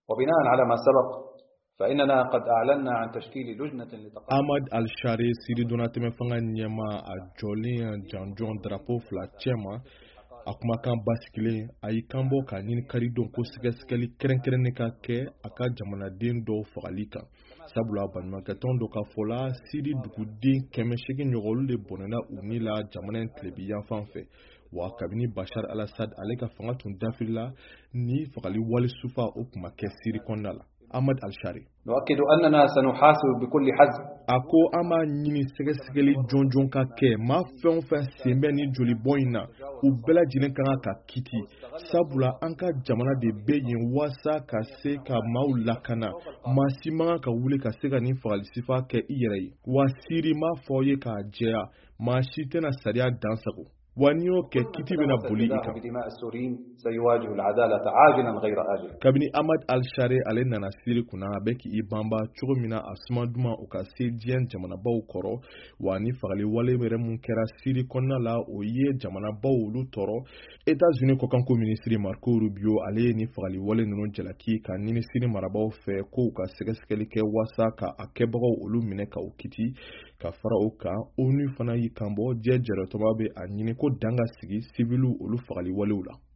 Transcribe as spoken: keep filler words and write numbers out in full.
وبناء على ما سبق فإننا قد أعلنا عن تشكيل لجنة لتقدم Ahmad Al-Shari Siri Donateme Fanga Nyama a Jolin Janjon Drapeau Fla Chema a kumakan basikile a yi kanbɔ ka ɲini kari don ko sɛgɛsɛgɛli kɛrɛnkɛrɛnnen ka kɛ a ka jamanaden dɔw fagali kan sabula baɲumankɛtɔn dɔ ka fɔ la Siri duguden kɛmɛ seegin ɲɔgɔn olu de bɔnɛna u ni la jamana in tilebi yanfan fɛ wa kabini Bashar al-Assad ale ka fanga tun dafirila ni fagali wali sufa o kuma kɛ Siri kɔnɔna la. Ahmad Al-Shari نؤكد أننا سنحاسب بكل حزب ako an b'a ɲini sɛgɛsɛgɛli jɔnjɔn ka kɛ maa fɛn o fɛn sen bɛ ni jolibɔn in na u bɛɛ lajɛlen kan ka kiti sabula an ka jamana de bɛ yen waasa ka se ka maaw lakana maa si man kan ka wuli ka se ka nin fagalisifa kɛ i yɛrɛ ye wa Siri m'a fɔ ye k'a jɛya maa si tɛna sariya dansago wa n'i y'o kɛ kiti bɛna boli i kan. Kabini Ahmad Al-Shari ale nana Siri kunna a bɛ k'i banba cogo min na a suma duman o ka se diɲɛ jamanabaw kɔrɔ wa ni fagali wale yɛrɛ mun kɛra Siri kɔnɔna la o ye jamanabaw olu tɔɔrɔ. États-Unis kɔkanko minisiri Marco Rubio ale ye ni fagali wale ninnu jalaki ka ɲini Siri marabaw fɛ k'u ka sɛgɛsɛgɛli kɛ waasa ka a kɛbagaw olu minɛ ka o kiti ka fara o kan O N U fana y'i kanbɔ jɛ jɛrɛtɔma bɛ a ɲini ko dan ka sigi sibiliw olu fagali walew la.